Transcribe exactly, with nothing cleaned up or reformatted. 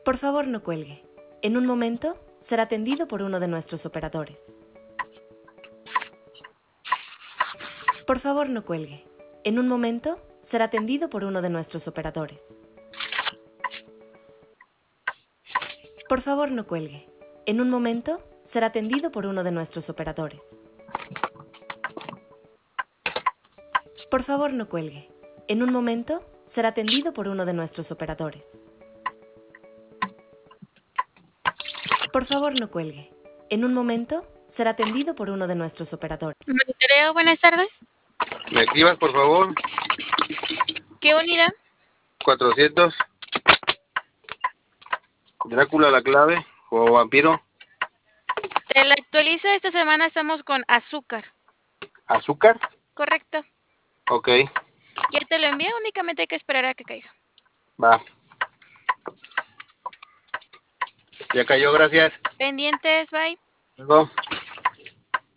Por favor, no cuelgue. En un momento será atendido por uno de nuestros operadores. Por favor, no cuelgue. En un momento será atendido por uno de nuestros operadores. Por favor, no cuelgue. En un momento será atendido por uno de nuestros operadores. Por favor, no cuelgue. En un momento será atendido por uno de nuestros operadores. Por favor, no cuelgue. En un momento será atendido por uno de nuestros operadores. Monitoreo, buenas tardes. ¿Me activas, por favor? ¿Qué unidad? cuatrocientos. Drácula la clave o vampiro. Te la actualizo, esta semana estamos con azúcar. ¿Azúcar? Correcto. Ok. Ya te lo envié, únicamente hay que esperar a que caiga. Va. Ya cayó, gracias. Pendientes, bye. Luego.